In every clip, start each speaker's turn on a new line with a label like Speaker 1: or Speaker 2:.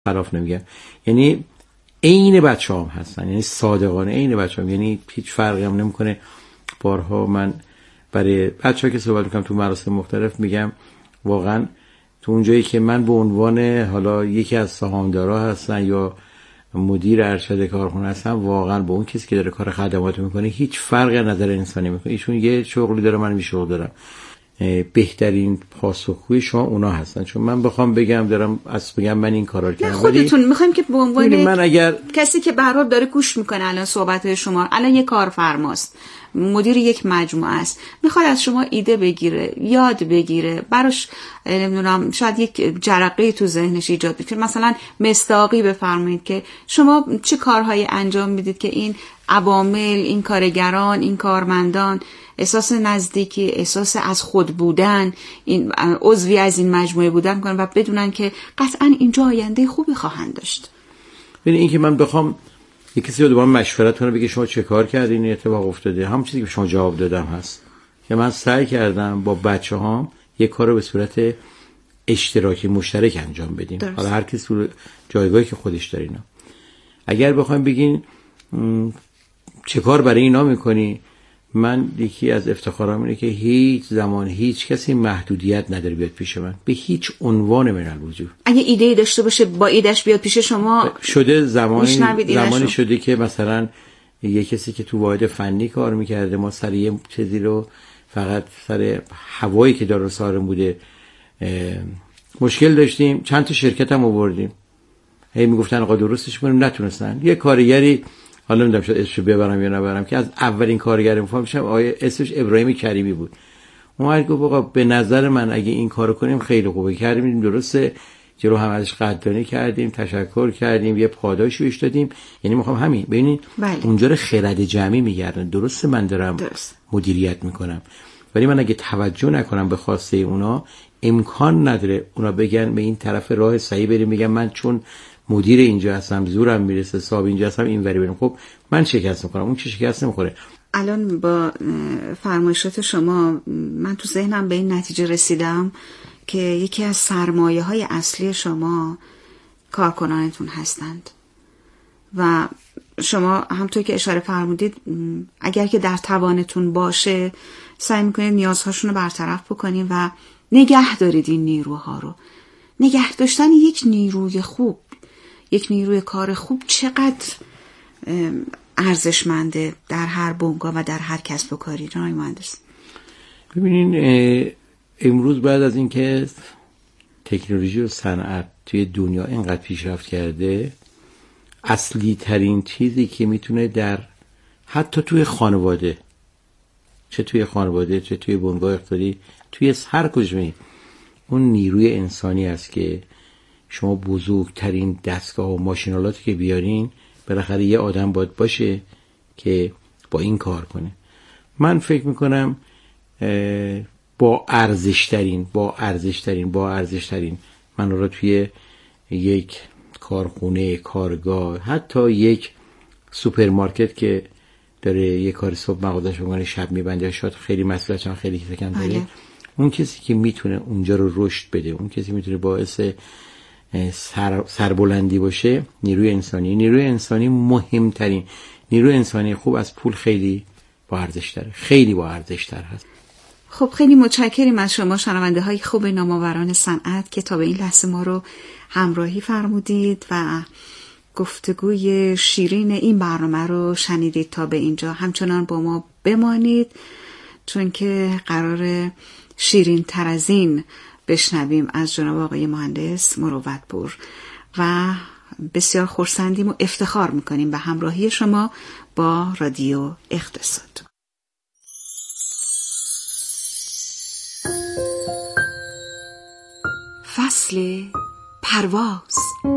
Speaker 1: خلاف نمیگم، یعنی عین بچه‌هام هستن، یعنی صادقانه عین بچه‌هام، یعنی هیچ فرقی هم نمیکنه. بارها من برای بچه‌ها که صحبت میکنم تو مراسم مختلف میگم واقعا تو اون جایی که من به عنوان حالا یکی از سهامدارا هستن یا مدیر ارشد کارخونه هستم، واقعا با اون کسی که داره کار خدمات میکنه هیچ فرقی از نظر انسانی میکنه. ایشون یه شغلی داره، من یه شغل دارم. بهترین پاسخگوی شما اونا هستن. چون من بخوام بگم دارم بگم من این کارا رو کردم،
Speaker 2: خودتون میخوایم که به عنوان
Speaker 1: من اگر
Speaker 2: کسی که به هر حال داره گوش میکنه الان صحبت شما، الان یه کارفرماست، مدیر یک مجموعه است، میخواد از شما ایده بگیره، یاد بگیره، براش نمیدونم شاید یک جرقه تو ذهنش ایجاد بشه، مثلا مصداقی بفرمایید که شما چه کارهایی انجام میدید که این عوامل، این کارگران، این کارمندان احساس نزدیکی، احساس از خود بودن، این عضوی از این مجموعه بودن کنن و بدونن که قطعا اینجا آینده خوبی خواهند داشت.
Speaker 1: ببین این که من بخوام یک کسی رو با من مشورت کنه بگه شما چه کار کردین این اتفاق افتاده، همون چیزی که شما جواب دادم هست که من سعی کردم با بچه‌هام یک کار رو به صورت اشتراکی مشترک انجام بدیم. حالا هر کسی تو جایگاهی که خودش داره. اینا اگر بخوایم بگین چه کار برای اینا میکنی، من یکی از افتخارام اینه که هیچ زمان هیچ کسی محدودیت نداره بیاد پیش من به هیچ عنوان من الوجود.
Speaker 2: اگه ایده داشته باشه با ایدهش بیاد پیش شما.
Speaker 1: شده زمانی شده که مثلا یه کسی که تو واحد فنی کار میکرده، ما سر یه چیزی رو فقط سر هوایی که داره سارم بوده مشکل داشتیم، چند تا شرکت هم آوردیم، هی میگفتن آقا درستش کنیم، نتونستن. یه کارگری حالا نمیدونم شاید اسمش ببرم یا نبرم که از اولین کارگر فهم میشم آیه اسمش ابراهیم کریمی بود. اون گفت آقا به نظر من اگه این کارو کنیم خیلی خوبه، کردیم درسته، جلو هم ازش قدردانی کردیم، تشکر کردیم، یه پاداشی بهش دادیم. یعنی میخوام همین ببینین اونجا رو خرد جمعی میگردن. درسته من دارم مدیریت میکنم، ولی من اگه توجه نکنم به خواسته اونا امکان نداره اونا بگن به این طرف راه صحیح بریم، میگن من چون مدیر اینجا هستم زورم میرسه، صاحب اینجا هستم اینوری بریم. خب من شکست میخورم، اون که شکست نمیخوره.
Speaker 2: الان با فرمایشات شما من تو ذهنم به این نتیجه رسیدم که یکی از سرمایه‌های اصلی شما کارکنانتون هستند و شما همونطور که اشاره فرمودید اگر که در توانتون باشه سعی میکنید نیازهاشون رو برطرف بکنید و نگه دارید این نیروها رو. نگه داشتن یک نیروی خوب، یک نیروی کار خوب چقدر ارزشمنده در هر بنگاه و در هر کسب و کاری. جناب مهندس
Speaker 1: ببینین امروز بعد از اینکه تکنولوژی و صنعت توی دنیا اینقدر پیشرفت کرده، اصلی ترین چیزی که میتونه در حتی توی خانواده، چه توی خانواده چه توی بنگاه اقتصادی، توی هر کجایی، اون نیروی انسانی است که شما بزرگترین دستگاه و ماشینالاتی که بیارین بالاخره یه آدم باید باشه که با این کار کنه. من فکر میکنم با ارزشترین من رو توی یک کارخونه، کارگاه، حتی یک سوپرمارکت که داره یه کار صبح مغازه‌اش می‌کنه شب میبنده، شاید خیلی مسئولیتش هم خیلی کم داره. اون کسی که میتونه اونجا رو رشد بده، اون کسی میتونه باعث سربلندی باشه، نیروی انسانی مهمترین نیروی انسانی خوب از پول خیلی با ارزش تر هست.
Speaker 2: خب خیلی متشکریم از شما شنونده های خوب نامآوران صنعت که تا به این لحظه ما رو همراهی فرمودید و گفتگوی شیرین این برنامه رو شنیدید. تا به اینجا همچنان با ما بمانید چون که قرار شیرین تر از این بشنویم از جناب آقای مهندس مروت‌پور و بسیار خرسندیم و افتخار میکنیم به همراهی شما با رادیو اقتصاد. فصل پرواز.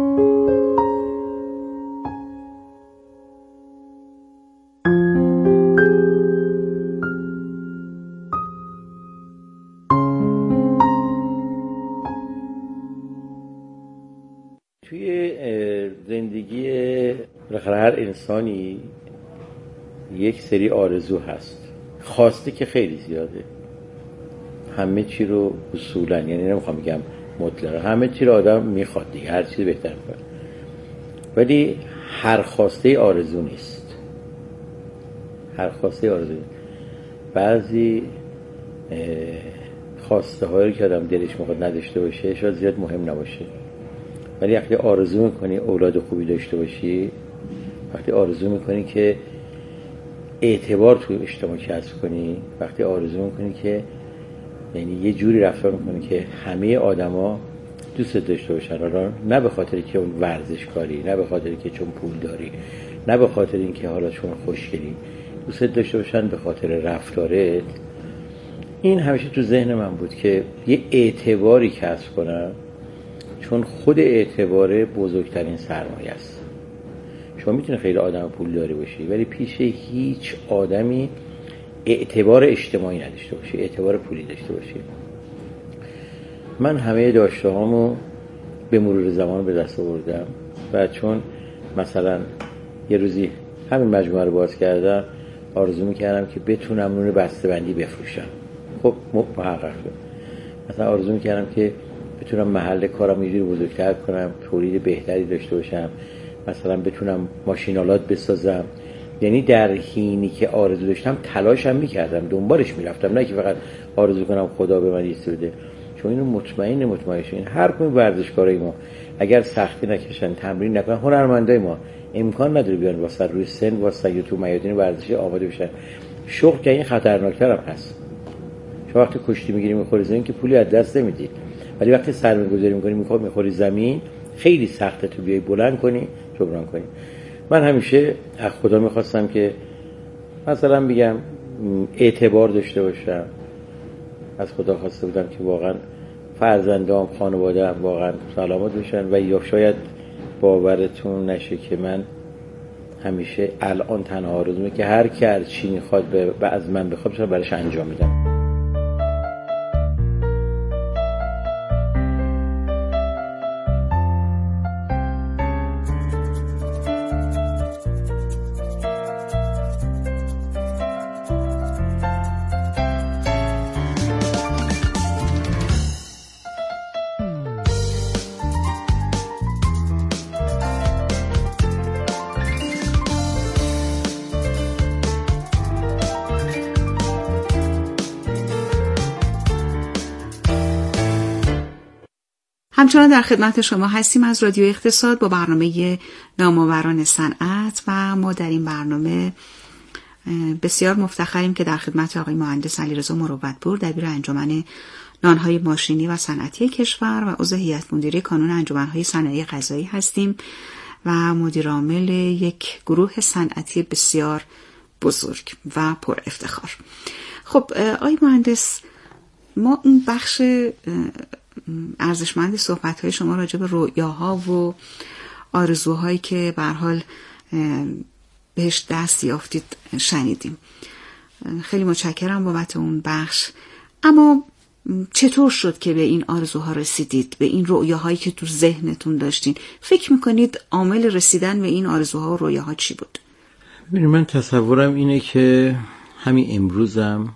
Speaker 1: توی زندگی هر انسانی یک سری آرزو هست، خواسته که خیلی زیاده، همه چی رو اصولا، یعنی نمیخوام بگم مطلقا، همه چی رو آدم میخواد دیگه، هر چیزی بهتر میکنه. ولی هر خواسته آرزو نیست. هر خواسته آرزو نیست. بعضی خواسته هایی که آدم دلش میخواد نداشته باشه شاید زیاد مهم نباشه، ولی وقتی آرزو میکنی اولاد خوبی داشته باشی، وقتی آرزو میکنی که اعتبار توی اجتماع کسب کنی، وقتی آرزو میکنی که یعنی یه جوری رفتار میکنی که همه آدما دوست داشته باشن، حالا نه به خاطر که اون ورزشکاری، نه به خاطر که چون پول داری، نه به خاطر اینکه حالا چون خوشگلی، دوست داشته باشن به خاطر رفتارت. این همیشه تو ذهن من بود که یه اعتباری کسب کنم، چون خود اعتبار بزرگترین سرمایه است. شما میتونه خیلی آدم پول داری باشی ولی پیش هیچ آدمی اعتبار اجتماعی نداشته باشی، اعتبار پولی داشته باشی. من همه داشته هامو به مرور زمان به دست آوردم و چون مثلا یه روزی همین مجموعه رو باز کردم، آرزو میکردم که بتونم نون بسته‌بندی بفروشم. خب محقق شد. مثلا آرزو میکردم که بتونم محل کارم یه جوری بزرگتر کنم، تولید بهتری داشته باشم، مثلا بتونم ماشینالات بسازم. یعنی در حینی که آرزو داشتم تلاشم میکردم، دنبالش میرفتم، نه که فقط آرزو کنم خدا به من یه بده. چون اینو مطمئن شین هر کدوم ورزشکارای ما اگر سختی نکشن، تمرین نکنن، هنرمندای ما امکان نداره بیان واسه روی سن واسه تو میادین ورزشی آماده بشن. شوق که این خطرناکتر هم هست. شما وقتی کشتی میگیری میخوری زمین که پولی از دست نمیدی، ولی وقتی سرمایه‌گذاری میکنی میخوری زمین، خیلی سخته تو بیای بلند کنی جبران کنی. من همیشه از خدا میخواستم که مثلا بگم اعتبار داشته باشم. از خدا خواسته بودم که واقعا فرزندام، خانواده‌ام واقعا سلامت بشن و یا شاید باورتون نشه که من همیشه الان تنها آرزومه که هر کی هر چی میخواد از من بخواد براش انجام میدم.
Speaker 2: همچنان در خدمت شما هستیم از رادیو اقتصاد با برنامه نامآوران صنعت و ما در این برنامه بسیار مفتخریم که در خدمت آقای مهندس علیرضا مروت‌پور دبیر انجمن نانهای ماشینی و صنعتی کشور و عضو هیئت مدیره کانون انجمنهای صنایع غذایی هستیم و مدیر عامل یک گروه صنعتی بسیار بزرگ و پر افتخار. خب آقای مهندس، ما این بخش ارزشمند صحبت‌های شما راجع به رؤیاها و آرزوهایی که به هر حال بهش دست یافتید شنیدیم. خیلی متشکرم بابت اون بخش. اما چطور شد که به این آرزوها رسیدید، به این رؤیاهایی که تو ذهنتون داشتین؟ فکر میکنید عامل رسیدن به این آرزوها و رؤیاها چی بود؟
Speaker 1: ببینید، من تصورم اینه که همین امروزم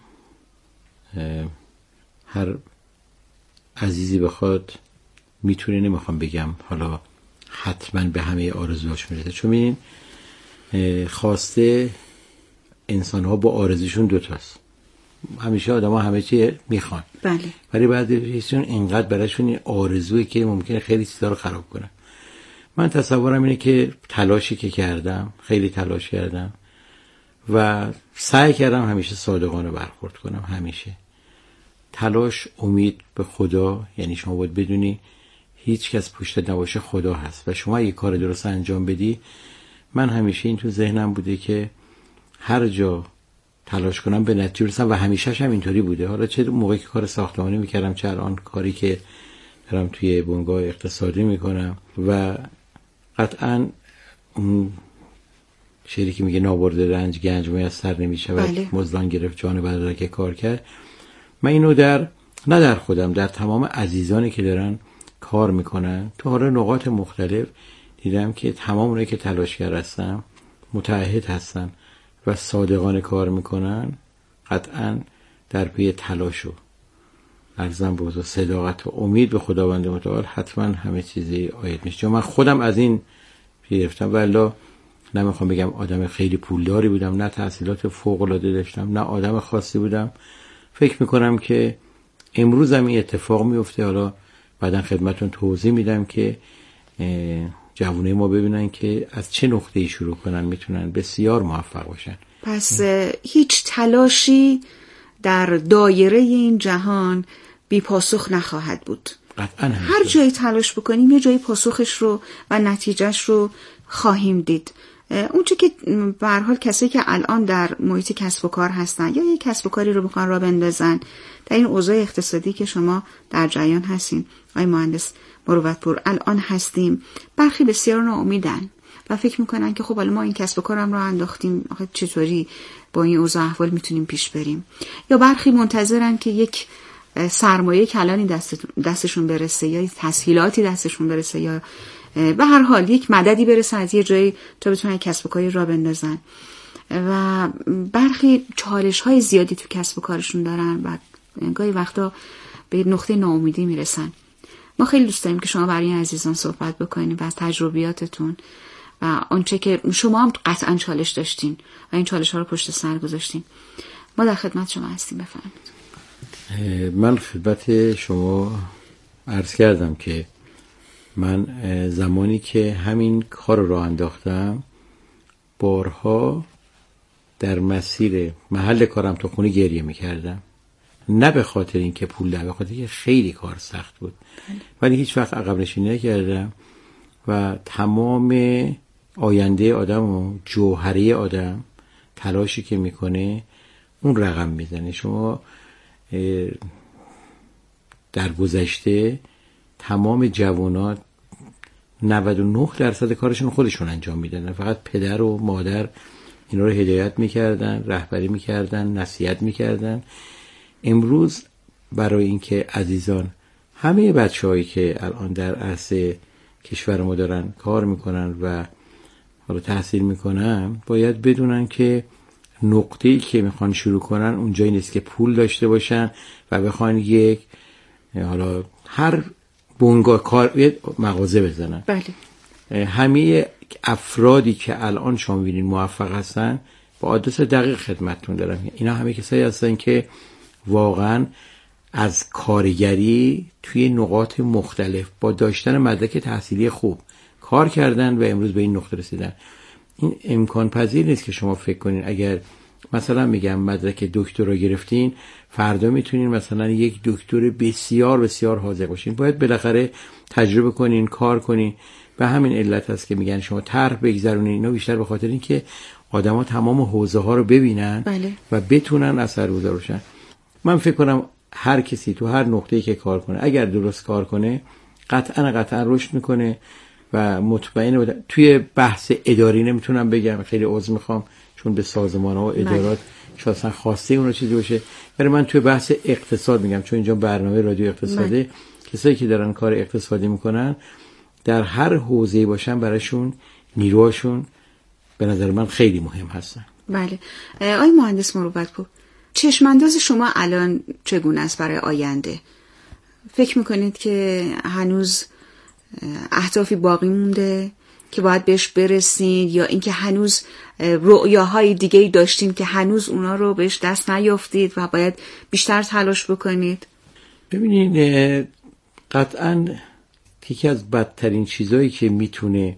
Speaker 1: هر عزیزی بخواد میتونه، نمیخوام بگم حالا حتما به همه آرزوهاش میرسه، چون ببینین خواسته انسان ها با آرزوشون دوتاست. همیشه آدم ها همه چی میخوان،
Speaker 2: بله،
Speaker 1: ولی بعدشون اینقدر براشون این آرزویی که ممکنه خیلی چیزا رو خراب کنه. من تصورم اینه که تلاشی که کردم، خیلی تلاش کردم و سعی کردم همیشه صادقانه برخورد کنم. همیشه تلاش، امید به خدا. یعنی شما باید بدونی هیچ کس پشت نباشه، خدا هست و شما اگه کار درست انجام بدی. من همیشه این تو ذهنم بوده که هر جا تلاش کنم به نتیجه برسم و همیشه هم اینطوری بوده. حالا چه موقعی که کار ساختمانی میکردم، چه الان کاری که دارم توی بنگاه اقتصادی میکنم. و قطعاً اون شعری که میگه نابرده رنج گنج میسر نمیشود،
Speaker 2: بله.
Speaker 1: مزدان گرفت جان بدر که کار کرد. من اینو نه در خودم، در تمام عزیزانی که دارن کار میکنن تو حالا نقاط مختلف دیدم که تمام اونایی که تلاشگر هستن، متعهد هستن و صادقانه کار میکنن، قطعاً در پی تلاش و عرضم به حضور صداقت و امید به خداوند متعال حتما همه چیزی آید میشه. چون من خودم از این گرفتم. والله نمیخوام بگم آدم خیلی پولداری بودم، نه تحصیلات فوق العاده داشتم، نه آدم خاصی بودم. فکر میکنم که امروز هم این اتفاق میفته. حالا بعداً خدمتون توضیح میدم که جوانای ما ببینن که از چه نقطه‌ای شروع کنن میتونن بسیار موفق باشن.
Speaker 2: پس هیچ تلاشی در دایره این جهان بی پاسخ نخواهد بود.
Speaker 1: قطعاً
Speaker 2: هر جایی تلاش بکنیم یه جایی پاسخش رو و نتیجهش رو خواهیم دید. اونچه که به هر حال کسایی که الان در محیط کسب و کار هستن یا یک کسب و کاری رو بخوان راه بندازن در این اوضاع اقتصادی که شما در جریان هستین آقای مهندس مروتپور الان هستیم، برخی بسیار ناامیدن و فکر میکنن که خب حالا ما این کسب و کارم رو انداختیم، آخه چطوری با این اوضاع احوال میتونیم پیش بریم؟ یا برخی منتظرن که یک سرمایه کلانی دستشون برسه یا تسهیلاتی دستشون برسه یا به هر حال یک مددی برسه از یه جایی تا بتونن کسب و کاری راه بندازن. و برخی چالش‌های زیادی تو کسب و کارشون دارن و گاهی وقتا به نقطه ناامیدی میرسن. ما خیلی دوست داریم که شما برای این عزیزان صحبت بکنید و از تجربیاتتون و آنچه که شما هم قطعا چالش داشتین و این چالش‌ها رو پشت سر گذاشتین. ما در خدمت شما هستیم، بفرمایید.
Speaker 1: من خدمت شما عرض کردم که من زمانی که همین کار رو انداختم بارها در مسیر محل کارم تا خونه گریه میکردم، نه به خاطر اینکه پول ده، به خاطر اینکه خیلی کار سخت بود، ولی هیچ وقت عقب نشینی نکردم و تمام آینده آدم و جوهره آدم تلاشی که میکنه اون رقم میزنه. شما در گذشته تمام جوانات 99% کارشون خودشون انجام میدن، فقط پدر و مادر اینا رو هدایت میکردن، رهبری میکردن، نصیحت میکردن. امروز برای اینکه عزیزان همه بچه‌هایی که الان در عرصه کشور ما دارن کار میکنن و حالا تحصیل میکنن باید بدونن که نقطه‌ای که میخوان شروع کنن اونجایی نیست که پول داشته باشن و بخوان یک حالا هر بنگاه کار مغازه بزنن.
Speaker 2: بله.
Speaker 1: همه افرادی که الان شما می‌بینید موفق هستن با آدرس دقیق خدمتتون دارم، اینا همه کسایی هستن که واقعا از کارگری توی نقاط مختلف با داشتن مدرک تحصیلی خوب کار کردن و امروز به این نقطه رسیدن. این امکان پذیر نیست که شما فکر کنین اگر مثلا میگم مدرک دکترا گرفتین فردا میتونین مثلا یک دکتر بسیار بسیار حاذق باشین. باید بالاخره تجربه کنین، کار کنین. به همین علت هست که میگن شما طرح بگذرونین. اینا بیشتر به خاطر اینکه آدما تمام حوزه ها رو ببینن
Speaker 2: بله.
Speaker 1: و بتونن اثرگذار باشن. من فکر کنم هر کسی تو هر نقطه‌ای که کار کنه اگر درست کار کنه قطعا رشد میکنه و مطمئن. توی بحث اداری نمیتونم بگم، خیلی عذر میخوام چون به سازمان‌ها و ادارات شاید خواسته اون چیزی باشه، ولی من توی بحث اقتصاد میگم چون اینجا برنامه رادیو اقتصاده. کسایی که دارن کار اقتصادی میکنن در هر حوزه‌ای باشن براشون نیروهاشون به نظر من خیلی مهم هستن.
Speaker 2: بله. آقای مهندس مروتپور، چشمانداز شما الان چگونه است برای آینده؟ فکر میکنید که هنوز اهدافی باقی مونده که باید بهش برسید یا اینکه هنوز رؤیاهای دیگه‌ای داشتین که هنوز اونا رو بهش دست نیافتید و باید بیشتر تلاش بکنید؟
Speaker 1: ببینید قطعاً یکی از بدترین چیزایی که میتونه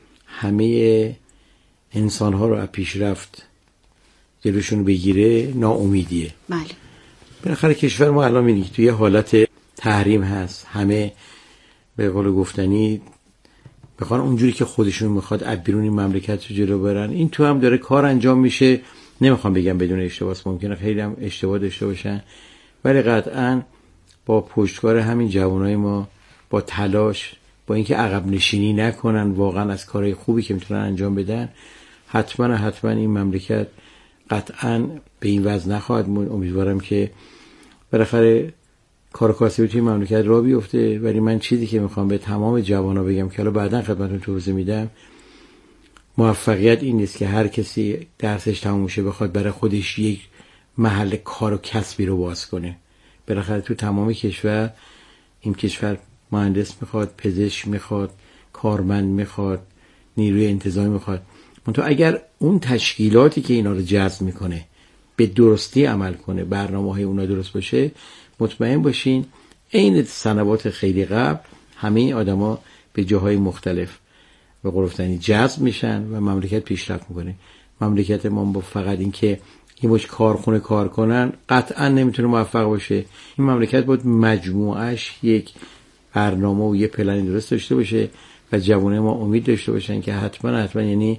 Speaker 1: همه انسان‌ها رو از پیشرفت جلوشون بگیره ناامیدیه.
Speaker 2: بله.
Speaker 1: بالاخره کشور ما الان می‌بینید توی حالت تحریم هست، همه به قول گفتنی بخوان اونجوری که خودشون میخواد از بیرون این مملکت رو جلو برن. این تو هم داره کار انجام میشه، نمیخوام بگم بدون اشتباه، ممکنه خیلی هم اشتباه داشته باشن، ولی قطعاً با پشتکار همین جوانای ما، با تلاش، با اینکه عقب نشینی نکنن واقعا از کارهای خوبی که میتونن انجام بدن، حتما این مملکت قطعاً به این وضع نخواهد موند. امیدوارم که بالاخره کار کاسبی توی مملکت راه بیفته. ولی من چیزی که میخوام به تمام جوانا بگم که حالا بعداً خدمتتون توضیح میدم، موفقیت این نیست که هر کسی درسش تموم شه بخواد برای خودش یک محل کار و کسبی رو باز کنه. بالاخره تو تمام کشور، این کشور مهندس میخواد، پزشک میخواد، کارمند میخواد، نیروی انتظامی میخواد. منتها اگر اون تشکیلاتی که اینا رو جذب میکنه به درستی عمل کنه، برنامه‌های اونا درست باشه، مطمئن باشین عین سنوات خیلی قبل همه آدما به جاهای مختلف به قول گفتنی جذب میشن و مملکت پیشرفت میکنه. مملکت ما با فقط این که یه مش کارخونه کار کنن قطعا نمیتونه موفق باشه. این مملکت باید مجموعش یک برنامه و یه پلن درست داشته باشه و جوانه ما امید داشته باشن که حتما یعنی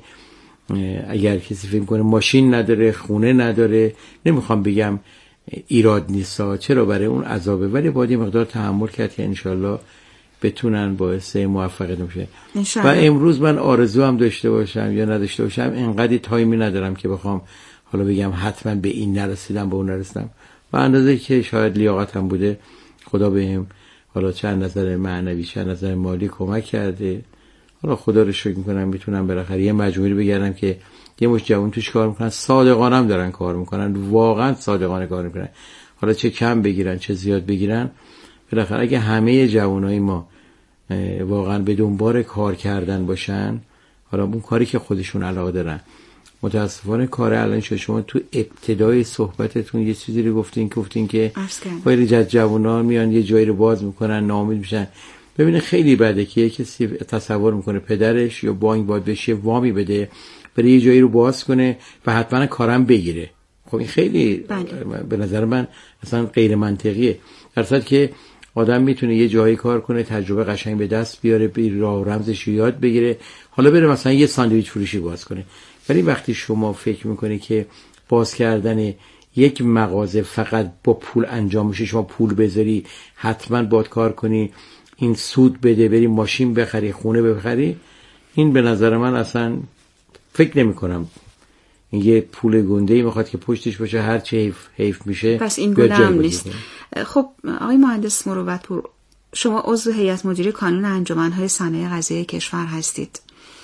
Speaker 1: اگر کسی فکر کنه ماشین نداره، خونه نداره، نمیخوام بگم ایراد نیستا، چرا برای اون عذابه، ولی باید یه مقدار تحمل کرد که انشالله بتونن باعث موفقیت بشه. و امروز من آرزو هم داشته باشم یا نداشته باشم اینقدر تایمی ندارم که بخوام حالا بگم حتما به این نرسیدم به اون نرسیدم. و اندازه که شاید لیاقتم بوده خدا بهم حالا چند نظر معنوی چند نظر مالی کمک کرده. حالا خدا رو شکر میکنم میتونم بالاخره یه مجموعه بگردم که یه مش جوان توش کار میکنن، صادقانه هم دارن کار میکنن، واقعا صادقانه کار میکنن. حالا چه کم بگیرن چه زیاد بگیرن، بالاخره اگه همه جوانای ما واقعا به دنبال کار کردن باشن، حالا اون کاری که خودشون علاقه دارن. متاسفانه کار الان شما تو ابتدای صحبتتون یه چیزی رو گفتین که باید جوانان میان یه جایی رو باز میکنن ناامید میشن. ببینه خیلی بده که کسی تصور میکنه پدرش یا بانک باید بهش وامی بده برای یه جایی رو باز کنه و حتما کارم بگیره. خب این خیلی به نظر من اصلا غیر منطقیه. در صورتی که آدم میتونه یه جایی کار کنه، تجربه قشنگ به دست بیاره، به راه و رمزش یاد بگیره، حالا بره مثلا یه ساندویچ فروشی باز کنه. ولی وقتی شما فکر میکنی که باز کردن یک مغازه فقط با پول انجام میشه، شما پول بذاری حتما باید کار کنی، این سود بده، بری ماشین بخری، خونه بخری، این به نظر من اصلا فکر نمی کنم این یه پول گنده‌ای میخواد که پشتش باشه هر چه حیف میشه.
Speaker 2: پس این گونه هم نیست. خب آقای مهندس مروتپور، شما عضو هیئت مدیره کانون انجمن‌های صنایع غذایی کشور هستید.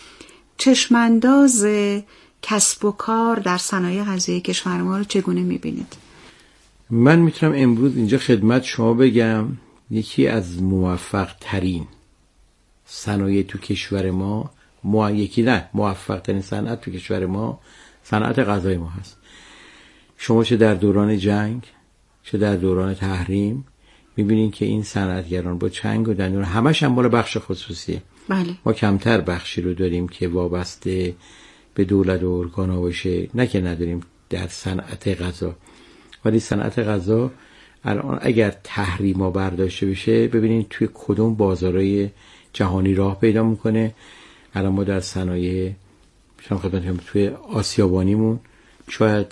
Speaker 2: چشمانداز کسب و کار در صنایع غذایی کشور ما رو چگونه میبینید؟
Speaker 1: من میتونم امروز اینجا خدمت شما بگم یکی از موفق ترین صنایع تو کشور ما موفق ترین صنعت تو کشور ما صنعت غذای ما هست. شما چه در دوران جنگ چه در دوران تحریم میبینین که این صنعتگران با چنگ و دندون همش هم مال بخش خصوصیه.
Speaker 2: بله.
Speaker 1: ما کمتر بخشی رو داریم که وابسته به دولت و ارگانا باشه، نه که نداریم در صنعت غذا. ولی صنعت غذا الان اگر تحریما برداشته بشه ببینید توی کدوم بازارهای جهانی راه پیدا میکنه. الان ما در صنایع توی آسیابانیمون شاید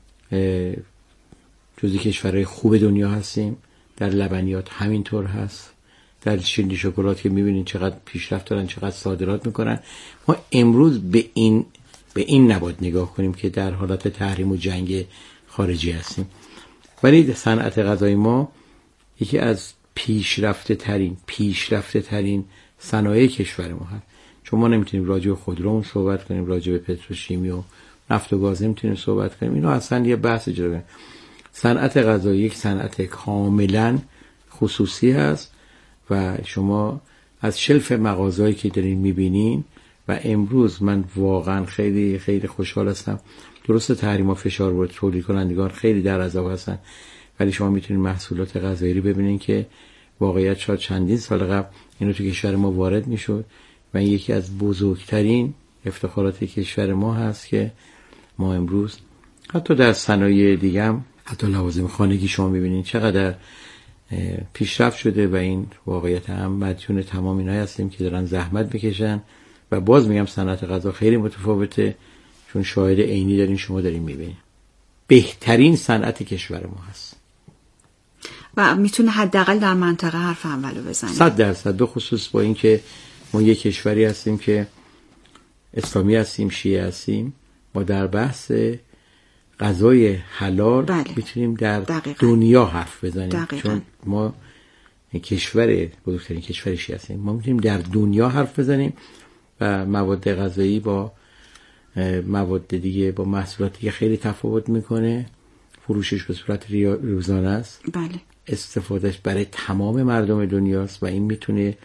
Speaker 1: جزی کشورهای خوب دنیا هستیم. در لبنیات همینطور هست، در شیرینی شکلات که میبینید چقدر پیشرفت دارن، چقدر صادرات میکنن. ما امروز به این نباید نگاه کنیم که در حالت تحریم و جنگ خارجی هستیم. ولی صنعت غذای ما یکی از پیشرفته ترین صنایع کشور ما هست. چون ما نمیتونیم راجع به خودرومون صحبت کنیم، راجع به پتروشیمی و نفت و گاز نمیتونیم صحبت کنیم، اینا اصلا یه بحث جداست. صنعت غذایی یک صنعت کاملا خصوصی هست و شما از شلف مغازه‌ای که دارین میبینین و امروز من واقعا خیلی خیلی خوشحال هستم. درست تحریم و فشار بود، تولید کنندگان خیلی در عذاب هستن، ولی شما میتونید محصولات غذایی رو ببینین که واقعیت شاید چندین سال قبل اینو تو کشور ما وارد میشد و این یکی از بزرگترین افتخارات کشور ما هست که ما امروز حتی در صنایع دیگه هم، حتی لوازم خانگی شما میبینین چقدر پیشرفت شده و این واقعیت هم مدیون تمام اینایی هستیم که دارن زحمت میکشن. و باز میگم صنعت غذا خیلی متفاوته، چون شاهد عینی دارین، شما دارین میبینین بهترین صنعت کشور ما هست
Speaker 2: و میتونه حداقل در منطقه حرف اولو بزنه
Speaker 1: 100%. به خصوص با این که ما یک کشوری هستیم که اسلامی هستیم، شیعه هستیم، ما در بحث غذای حلال میتونیم در دنیا حرف بزنیم. چون ما کشور بزرگترین کشور شیعه هستیم، ما میتونیم در دنیا حرف بزنیم و مواد غذایی با مواد دیگه، با محصولاتی که خیلی تفاوت میکنه. فروشش به صورت روزانه است.
Speaker 2: بله.
Speaker 1: استفادهش برای تمام مردم دنیاست و این میتونه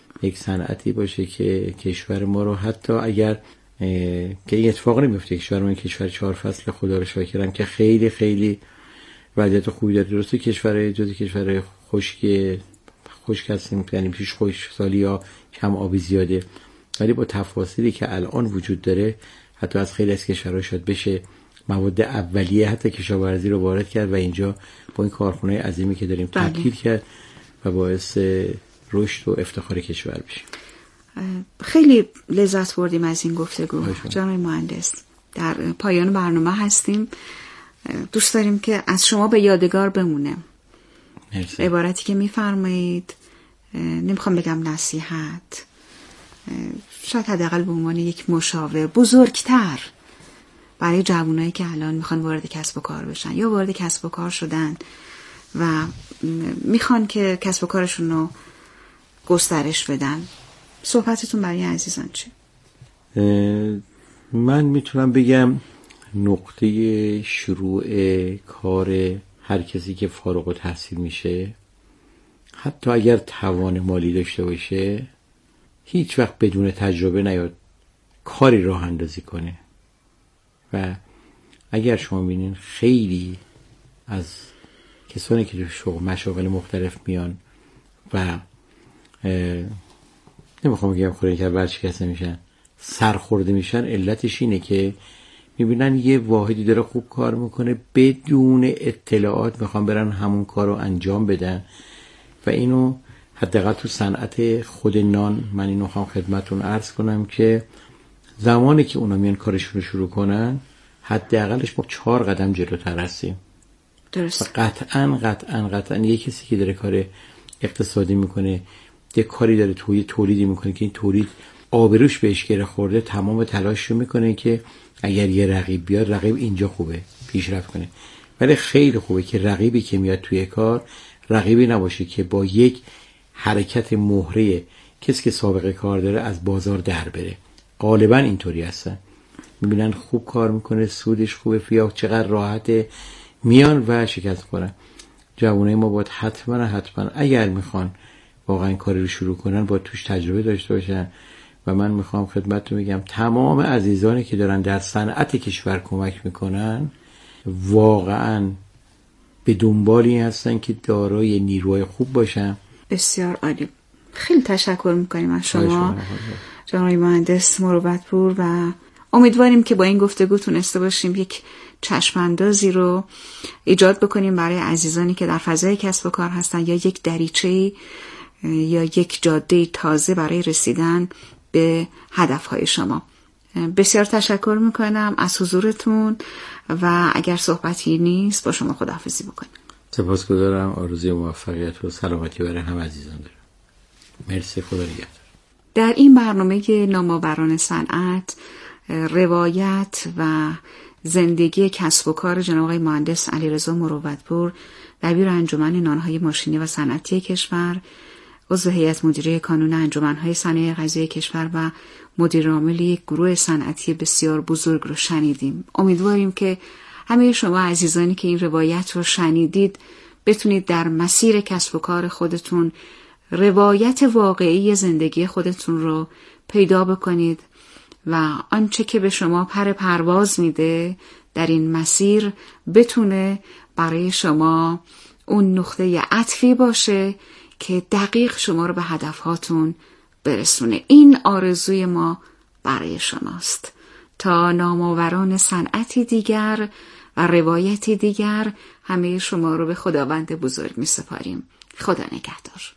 Speaker 1: یک صنعتی باشه که کشور ما رو حتی اگر که این اتفاق نمیفته، کشور ما کشور 4 فصل خدا رو شاکرم که خیلی خیلی وضعیت خوبی داره. درسته کشور جزو کشور خشک هستیم، یعنی پیش خشک سالی یا کم آبی زیاده، ولی با تفاصیلی که الان وجود داره حتی از خیلی از کشورها شاید بشه مواد اولیه حتی کشاورزی رو وارد کرد و اینجا با این کارخانه‌های عظیمی که داریم تبدیل کرد و باعث رشد و افتخار کشور بشه.
Speaker 2: خیلی لذت بردیم از این گفتگو جناب مهندس. در پایان برنامه هستیم. دوست داریم که از شما به یادگار بمونه
Speaker 1: مرسی.
Speaker 2: عبارتی که میفرمایید، نمیخوام بگم نصیحت، شاید حداقل به عنوان یک مشاور بزرگتر برای جوانایی که الان میخوان وارد کسب و کار بشن یا وارد کسب و کار شدن و میخوان که کسب و کارشون رو گسترش بدن، صحبتتون برای عزیزان چی؟
Speaker 1: من میتونم بگم نقطه شروع کار هر کسی که فارغ التحصیل میشه، حتی اگر توان مالی داشته باشه، هیچ وقت بدون تجربه نیاد کاری راه اندازی کنه. و اگر شما ببینین خیلی از کسانی که تو مشاغل مختلف میان و نمیخوام بگم خوری که ورشکسته میشن، سرخورده میشن، علتش اینه که میبینن یه واحدی داره خوب کار میکنه، بدون اطلاعات میخوان برن همون کار رو انجام بدن. و اینو حداقل تو صنعت خود نان من اینو خواهم خدمتون عرض کنم که زمانی که اونا میان کارشون رو شروع کنن حداقلش ما 4 قدم جلوتر هستیم.
Speaker 2: درست.
Speaker 1: و قطعاً یه کسی که داره کار اقتصادی میکنه، یه کاری داره تولیدی میکنه که این تولید آبروش بهش گره خورده، تمام تلاش رو میکنه که اگر یه رقیب بیاد، رقیب اینجا خوبه پیشرفت کنه. ولی خیلی خوبه که رقیبی که میاد توی کار رقیبی نباشه که با یک حرکت مهره کسی که سابقه کار داره از بازار در بره. غالبا اینطوری هستن، میبینن خوب کار میکنه، سودش خوبه، فیا چقدر راحته، میان و شکست خورن. جوانای ما باید حتما اگر میخوان واقعا کاری رو شروع کنن باید توش تجربه داشته باشن. و من میخوام خدمتتون بگم تمام عزیزانی که دارن در صنعت کشور کمک میکنن واقعا به دنبال این هستن که دارای نیروی خوب باشن.
Speaker 2: بسیار عالی. خیلی تشکر میکنیم از شما جناب مهندس مروتپور و امیدواریم که با این گفتگو تونسته باشیم یک چشماندازی رو ایجاد بکنیم برای عزیزانی که در فضای کسب و کار هستن یا یک دریچه‌ای یا یک جاده تازه برای رسیدن به هدفهای شما. بسیار تشکر میکنم از حضورتون و اگر صحبتی نیست با شما خداحافظی بکنم.
Speaker 1: سپاسگزارم. آرزوی موفقیت و سلامتی برای هم عزیزان دارم. مرسی. خدا نگهدار. در
Speaker 2: این برنامه نامآوران صنعت روایت و زندگی کسب و کار جناب آقای مهندس علیرضا مروتپور، دبیر انجمن نانهای ماشینی و صنعتی کشور، عضو هیئت مدیره کانون انجمن‌های صنایع غذایی کشور و مدیر عامل یک گروه صنعتی بسیار بزرگ رو شنیدیم. امیدواریم که همه شما عزیزانی که این روایت رو شنیدید بتونید در مسیر کسب و کار خودتون روایت واقعی زندگی خودتون رو پیدا بکنید و آنچه که به شما پرواز میده در این مسیر بتونه برای شما اون نقطه عطفی باشه که دقیق شما رو به هدفهاتون برسونه. این آرزوی ما برای شماست. تا نامآوران صنعتی دیگر و روایتی دیگر همه شما رو به خداوند بزرگ می سپاریم. خدا نگهدار.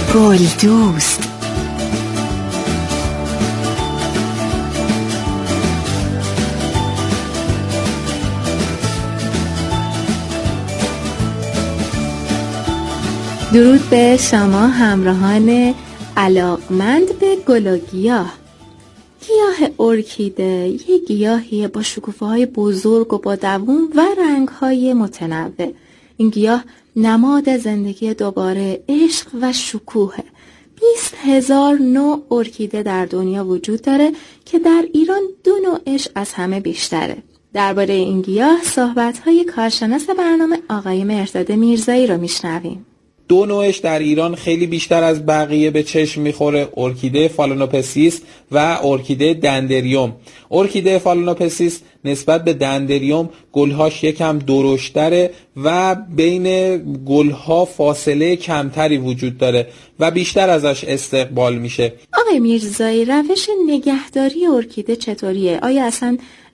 Speaker 3: گلدوست. درود به شما همراهان علاقمند به گل و گیاه. گیاه ارکیده یک گیاهیه با شکوفه‌های بزرگ و با دوام و رنگ‌های متنوع. این گیاه نماد زندگی دوباره، عشق و شکوهه. 20,000 نوع ارکیده در دنیا وجود داره که در ایران 2 نوعش از همه بیشتره. درباره این گیاه صحبت‌های کارشناس برنامه آقای مهرداد میرزایی رو میشنویم.
Speaker 4: 2 نوعش در ایران خیلی بیشتر از بقیه به چشم میخوره: ارکیده فالانوپسیس و ارکیده دندریوم. ارکیده فالانوپسیس نسبت به دندریوم گلهاش یکم درشتره و بین گلها فاصله کمتری وجود داره و بیشتر ازش استقبال میشه.
Speaker 3: آقای میرزایی، روش نگهداری ارکیده چطوریه؟ آیا اصلا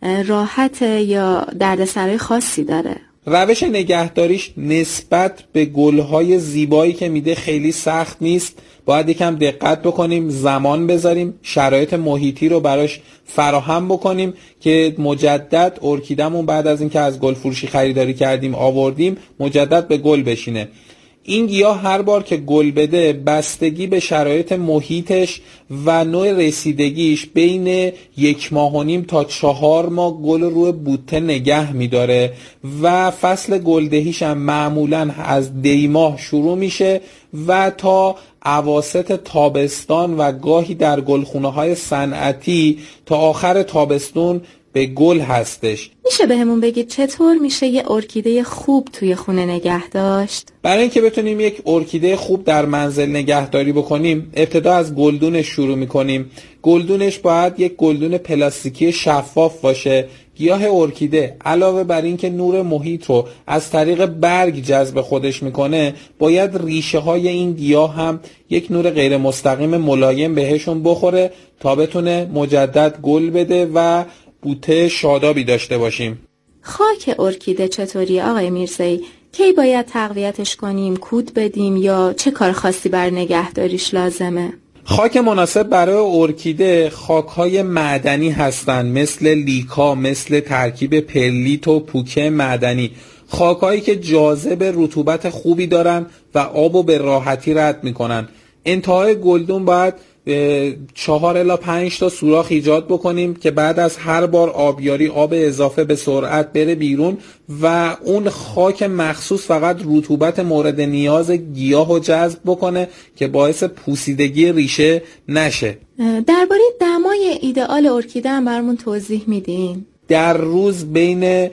Speaker 3: راحته یا دردسرای خاصی داره؟
Speaker 4: روش نگهداریش نسبت به گلهای زیبایی که میده خیلی سخت نیست. باید یکم دقت بکنیم، زمان بذاریم، شرایط محیطی رو براش فراهم بکنیم که مجدد ارکیدمون بعد از اینکه از گل فروشی خریداری کردیم آوردیم مجدد به گل بشینه. این گیاه هر بار که گل بده بستگی به شرایط محیطش و نوع رسیدگیش بین 1.5 ماه تا 4 ماه گل روی بوته نگه میداره و فصل گلدهیش هم معمولاً از دیماه شروع میشه و تا اواسط تابستان و گاهی در گلخونه‌های صنعتی تا آخر تابستون به گل هستش.
Speaker 3: میشه بهمون بگید چطور میشه یه ارکیده خوب توی خونه نگه داشت؟
Speaker 4: برای اینکه بتونیم یک ارکیده خوب در منزل نگهداری بکنیم ابتدا از گلدونش شروع میکنیم. گلدونش باید یک گلدون پلاستیکی شفاف باشه. گیاه ارکیده علاوه بر اینکه نور محیط رو از طریق برگ جذب خودش میکنه، باید ریشه های این گیاه هم یک نور غیر مستقیم ملایم بهشون بخوره تا بتونه مجدد گل بده و بوته شادابی داشته باشیم.
Speaker 3: خاک ارکیده چطوری آقای میرزایی؟ کی باید تقویتش کنیم، کود بدیم یا چه کار خاصی بر نگهداریش لازمه؟
Speaker 4: خاک مناسب برای ارکیده خاک‌های معدنی هستن، مثل لیکا، مثل ترکیب پرلیت و پوکه معدنی. خاک‌هایی که جاذب رطوبت خوبی دارن و آبو به راحتی رد میکنن. انتهای گلدون باید 4 الی 5 تا سوراخ ایجاد بکنیم که بعد از هر بار آبیاری آب اضافه به سرعت بره بیرون و اون خاک مخصوص فقط رطوبت مورد نیاز گیاه رو جذب بکنه که باعث پوسیدگی ریشه نشه.
Speaker 3: درباره دمای ایدئال ارکیده هم برامون توضیح میدین؟
Speaker 4: در روز بین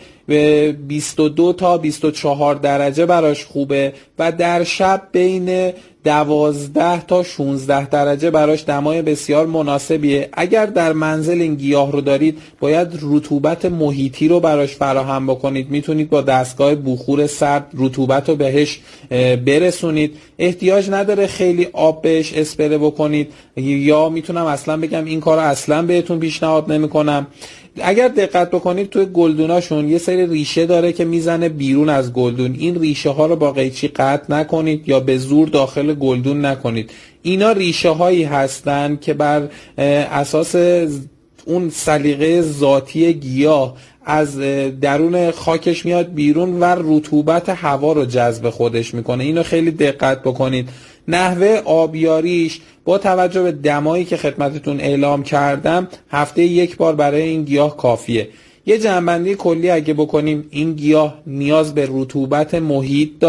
Speaker 4: 22 تا 24 درجه براش خوبه و در شب بین 12 تا 16 درجه براش دمای بسیار مناسبیه. اگر در منزل این گیاه رو دارید باید رطوبت محیطی رو براش فراهم بکنید. میتونید با دستگاه بخور سرد رطوبت رو بهش برسونید. احتیاج نداره خیلی آب بهش اسپره بکنید، یا میتونم اصلا بگم این کار رو اصلا بهتون پیشنهاد نمیکنم. اگر دقت بکنید توی گلدوناشون یه سری ریشه داره که میزنه بیرون از گلدون. این ریشه ها رو با قیچی قطع نکنید یا به زور داخل گلدون نکنید. اینا ریشه هایی هستن که بر اساس اون سلیقه ذاتی گیاه از درون خاکش میاد بیرون و رطوبت هوا رو جذب خودش میکنه. اینو خیلی دقت بکنید. نحوه آبیاریش با توجه به دمایی که خدمتتون اعلام کردم هفته 1 بار برای این گیاه کافیه. یه جنبندی کلی اگه بکنیم، این گیاه نیاز به رطوبت محیط داره